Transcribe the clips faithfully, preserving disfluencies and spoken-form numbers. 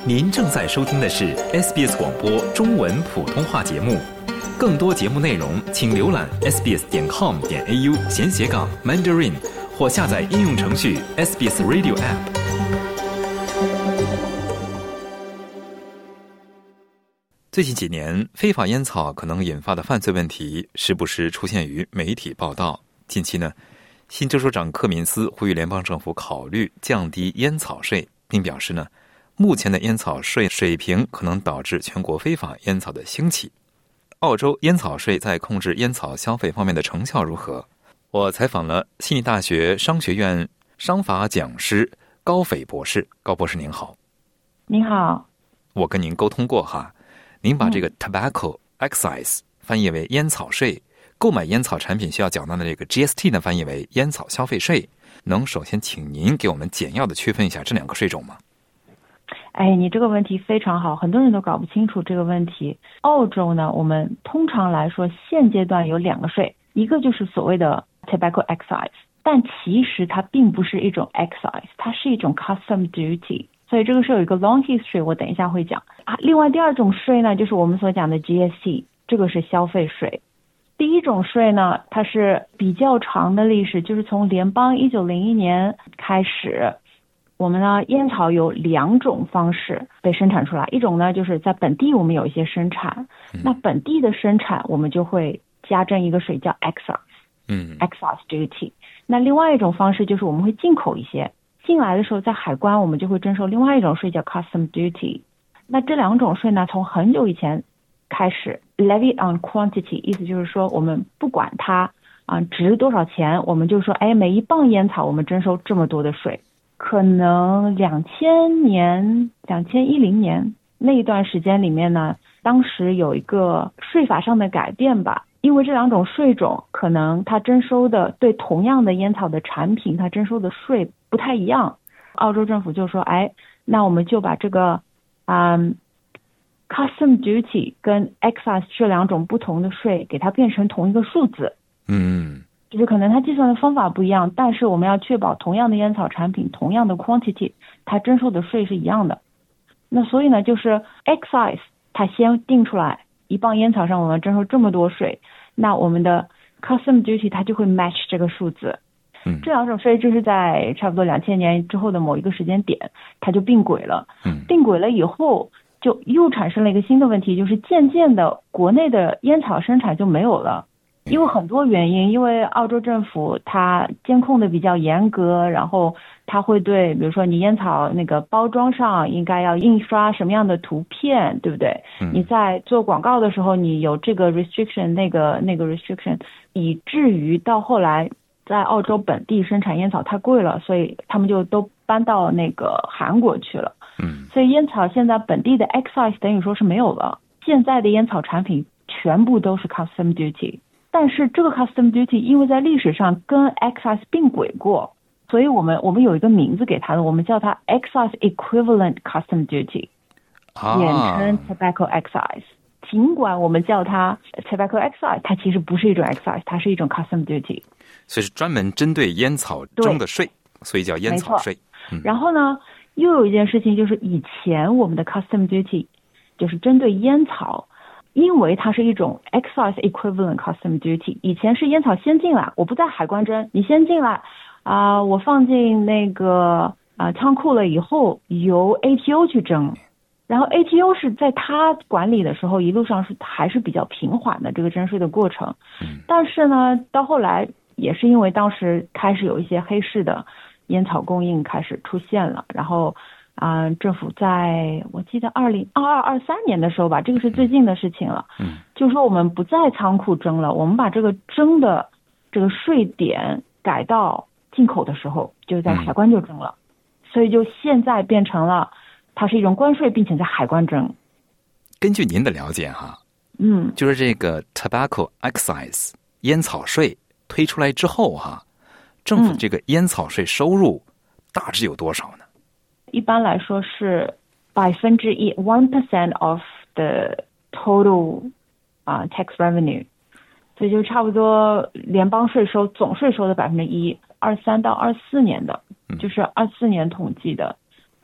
您正在收听的是 S B S 广播中文普通话节目，更多节目内容请浏览 s b s 点 com 点 a u 闲斜杠 Mandarin 或下载应用程序 S B S Radio App。最近几年，非法烟草可能引发的犯罪问题时不时出现于媒体报道。近期呢，新州州长克敏斯呼吁联邦政府考虑降低烟草税，并表示呢，目前的烟草税水平可能导致全国非法烟草的兴起。澳洲烟草税在控制烟草消费方面的成效如何？我采访了悉尼大学商学院商法讲师高斐博士。高博士您好。 您好。 我跟您沟通过哈，您把这个 tobacco excise 翻译为烟草税，购买烟草产品需要缴纳的这个 G S T 呢翻译为烟草消费税。能首先请您给我们简要的区分一下这两个税种吗？ 哎，你这个问题非常好，很多人都搞不清楚这个问题。澳洲呢，我们通常来说现阶段有两个税，一个就是所谓的 tobacco excise， 但其实它并不是一种 excise， 它是一种 custom duty， 所以这个是有一个 long history， 我等一下会讲啊。另外第二种税呢，就是我们所讲的 G S T， 这个是消费税。第一种税呢，它是比较长的历史，就是从联邦一九零一年开始，我们呢烟草有两种方式被生产出来，一种呢就是在本地我们有一些生产，那本地的生产我们就会加征一个税叫 excise， 嗯 excise duty。那另外一种方式就是我们会进口一些，进来的时候在海关我们就会征收另外一种税叫 custom duty。那这两种税呢，从很久以前开始 levy on quantity， 意思就是说我们不管它啊值多少钱，我们就说哎每一磅烟草我们征收这么多的税。可能两千年两千一零年那一段时间里面呢，当时有一个税法上的改变吧，因为这两种税种可能它征收的对同样的烟草的产品它征收的税不太一样，澳洲政府就说哎那我们就把这个嗯custom duty 跟 excise 这两种不同的税给它变成同一个数字，嗯，就是可能它计算的方法不一样，但是我们要确保同样的烟草产品同样的 quantity 它征收的税是一样的。那所以呢就是 excise 它先定出来一磅烟草上我们征收这么多税，那我们的 custom duty 它就会 match 这个数字。嗯，这两种税就是在差不多两千年之后的某一个时间点它就并轨了。嗯，并轨了以后就又产生了一个新的问题，就是渐渐的国内的烟草生产就没有了，因为很多原因，因为澳洲政府它监控的比较严格，然后它会对比如说你烟草那个包装上应该要印刷什么样的图片，对不对？嗯，你在做广告的时候你有这个 restriction 那个那个 restriction， 以至于到后来在澳洲本地生产烟草太贵了，所以他们就都搬到那个韩国去了。嗯，所以烟草现在本地的 excise 等于说是没有了，现在的烟草产品全部都是 custom duty， 但是这个 custom duty 因为在历史上跟 excise 并轨过，所以我们我们有一个名字给它的，我们叫它 excise equivalent custom duty，啊，简称 tobacco excise。尽管我们叫它 tobacco excise， 它其实不是一种 excise， 它是一种 custom duty， 所以是专门针对烟草征的税，所以叫烟草税。 嗯，然后呢又有一件事情，就是以前我们的 custom duty 就是针对烟草，因为它是一种 excise equivalent custom duty， 以前是烟草先进来，我不在海关征，你先进来啊、呃，我放进那个啊、呃、仓库了以后由 A T O 去征，然后 A T O 是在他管理的时候一路上是还是比较平缓的这个征税的过程，但是呢到后来也是因为当时开始有一些黑市的烟草供应开始出现了，然后啊、呃，政府在我记得二零二二二三年的时候吧，这个是最近的事情了，嗯，就是说我们不在仓库征了，我们把这个征的这个税点改到进口的时候，就是在海关就征了，嗯，所以就现在变成了它是一种关税，并且在海关征。 根据您的了解哈，嗯，就是这个 tobacco excise 烟草税推出来之后哈，政府这个烟草税收入大致有多少呢？ 一般来说是百分之一 one percent of the total 啊、uh, tax revenue， 所以就差不多联邦税收总税收的百分之一，二三到二四年的，就是二四年统计的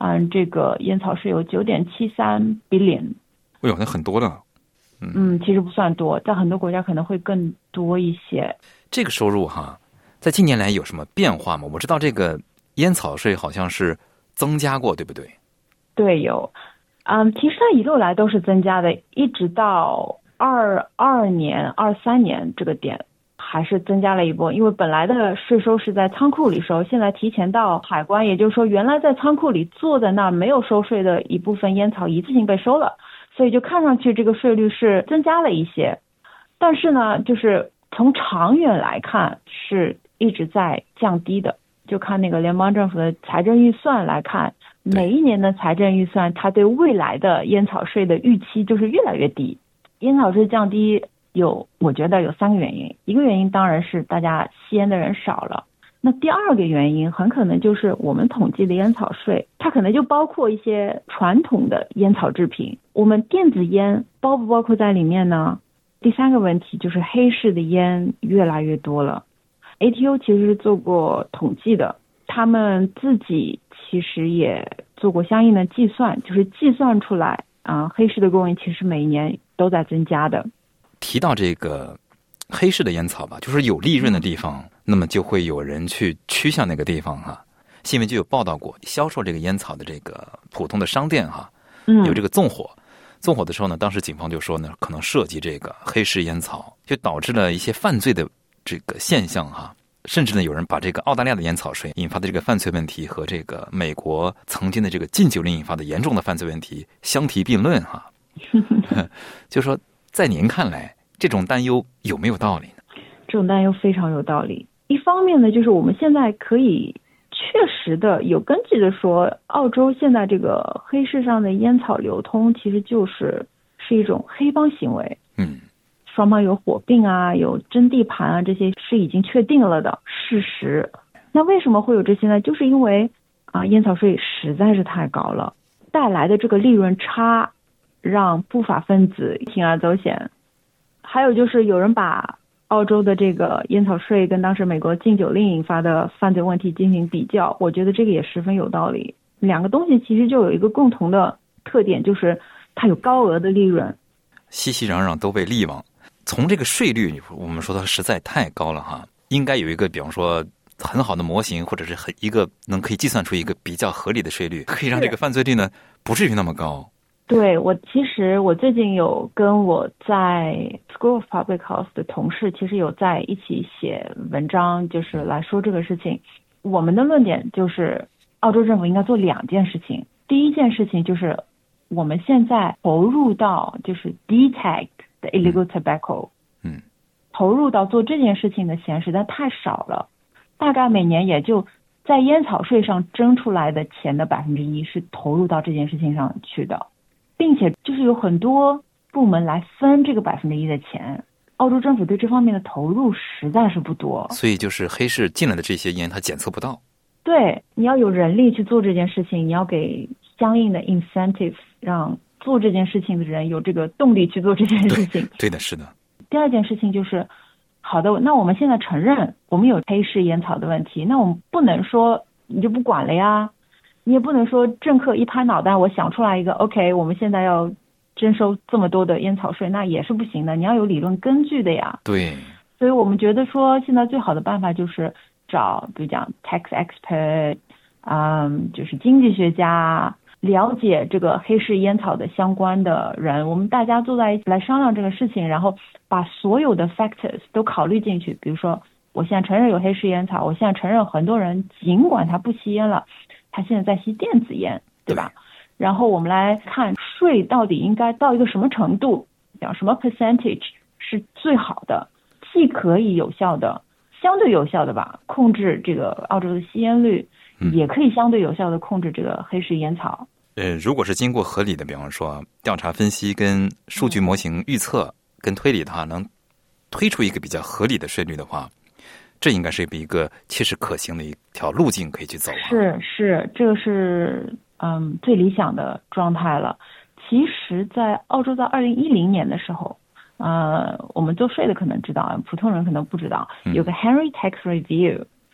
嗯，这个烟草税有 九点七三 billion。 哎呦，那很多了。 嗯, 嗯，其实不算多，在很多国家可能会更多一些。 这个收入哈，在近年来有什么变化吗？我知道这个烟草税好像是增加过，对不对？ 对，有。嗯，其实它一路来都是增加的，一直到二二年、二三年这个点还是增加了一波。因为本来的税收是在仓库里收，现在提前到海关，也就是说原来在仓库里坐在那儿没有收税的一部分烟草一次性被收了，所以就看上去这个税率是增加了一些。但是呢，就是从长远来看是一直在降低的。就看那个联邦政府的财政预算来看，每一年的财政预算它对未来的烟草税的预期就是越来越低。烟草税降低有我觉得有三个原因，一个原因当然是大家吸烟的人少了，那第二个原因很可能就是我们统计的烟草税它可能就包括一些传统的烟草制品，我们电子烟包不包括在里面呢？第三个问题就是黑市的烟越来越多了。A T O 其实是做过统计的，他们自己其实也做过相应的计算，就是计算出来啊、呃，黑市的供应其实每一年都在增加的。 提到这个黑市的烟草吧，就是有利润的地方，那么就会有人去趋向那个地方哈。新闻就有报道过，销售这个烟草的这个普通的商店哈，有这个纵火。纵火的时候呢，当时警方就说呢，可能涉及这个黑市烟草，就导致了一些犯罪的这个现象哈。甚至呢，有人把这个澳大利亚的烟草税引发的这个犯罪问题和这个美国曾经的这个禁酒令引发的严重的犯罪问题相提并论哈。就说在您看来，这种担忧有没有道理呢？ 这种担忧非常有道理。一方面呢，就是我们现在可以确实的有根据的说，澳洲现在这个黑市上的烟草流通其实就是是一种黑帮行为。 嗯。 双方有火并啊，有争地盘啊，这些是已经确定了的事实。那为什么会有这些呢？就是因为啊，烟草税实在是太高了，带来的这个利润差，让不法分子铤而走险。还有就是有人把澳洲的这个烟草税跟当时美国禁酒令引发的犯罪问题进行比较，我觉得这个也十分有道理。两个东西其实就有一个共同的特点，就是它有高额的利润， 熙熙攘攘都被利往。从这个税率，我们说它实在太高了哈，应该有一个比方说很好的模型，或者是很一个能可以计算出一个比较合理的税率，可以让这个犯罪率呢不至于那么高。 对，我其实我最近有跟我在 School of Public Health 的同事其实有在一起写文章，就是来说这个事情。我们的论点就是澳洲政府应该做两件事情。第一件事情就是我们现在投入到就是 detect the illegal tobacco， 嗯， 投入到做这件事情的钱实在太少了，大概每年也就在烟草税上征出来的钱的百分之一是投入到这件事情上去的，并且就是有很多部门来分这个百分之一的钱，澳洲政府对这方面的投入实在是不多， 所以就是黑市进来的这些烟它检测不到。 对，你要有人力去做这件事情，你要给相应的 incentives， 让做这件事情的人有这个动力去做这件事情。 对, 对的，是的。 第二件事情就是，好的，那我们现在承认我们有黑市烟草的问题，那我们不能说你就不管了呀，你也不能说政客一拍脑袋，我想出来一个 OK， 我们现在要征收这么多的烟草税，那也是不行的，你要有理论根据的呀。 对， 所以我们觉得说现在最好的办法就是找比如讲 tax expert， 嗯，就是经济学家，了解这个黑市烟草的相关的人，我们大家坐在一起来商量这个事情，然后把所有的 factors 都考虑进去。比如说我现在承认有黑市烟草，我现在承认很多人尽管他不吸烟了，他现在在吸电子烟，对吧？然后我们来看税到底应该到一个什么程度，讲什么 percentage 是最好的，既可以有效的相对有效的吧控制这个澳洲的吸烟率，嗯，也可以相对有效的控制这个黑市烟草。 呃，如果是经过合理的，比方说调查分析跟数据模型预测跟推理的话，能推出一个比较合理的税率的话，这应该是一个切实可行的一条路径可以去走。 是是，这个是嗯最理想的状态了。其实在澳洲在二零一零年的时候，呃，我们做税的可能知道，普通人可能不知道，有个 Henry Tax Review，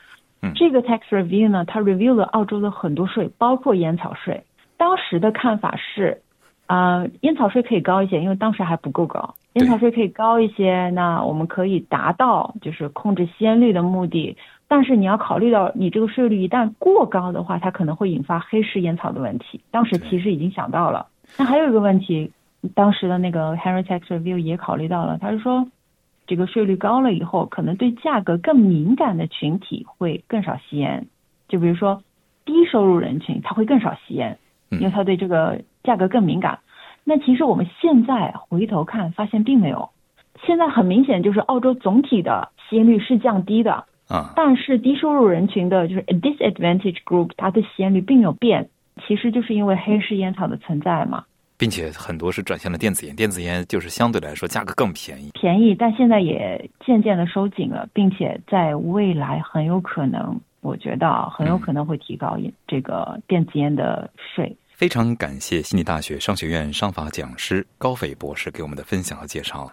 嗯、 这个 tax review 呢，它 review 了澳洲的很多税，包括烟草税。当时的看法是，啊、呃，烟草税可以高一些，因为当时还不够高。烟草税可以高一些，那我们可以达到就是控制吸烟率的目的。但是你要考虑到，你这个税率一旦过高的话，它可能会引发黑市烟草的问题。当时其实已经想到了。那还有一个问题，当时的那个 Henry Tax Review 也考虑到了，他是说，这个税率高了以后，可能对价格更敏感的群体会更少吸烟。就比如说低收入人群，他会更少吸烟，因为他对这个价格更敏感。那其实我们现在回头看，发现并没有。现在很明显就是澳洲总体的吸烟率是降低的。 啊， 但是低收入人群的就是 disadvantage group， 它的吸烟率并没有变，其实就是因为黑市烟草的存在嘛， 并且很多是转向了电子烟，电子烟就是相对来说价格更便宜， 便宜，但现在也渐渐的收紧了，并且在未来很有可能，我觉得很有可能会提高这个电子烟的税。嗯、 非常感谢悉尼大学商学院商法讲师高斐博士给我们的分享和介绍。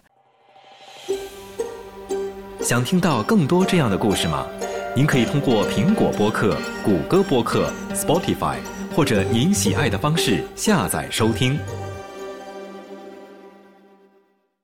想听到更多这样的故事吗？您可以通过苹果播客、谷歌播客、Spotify 或者您喜爱的方式下载收听。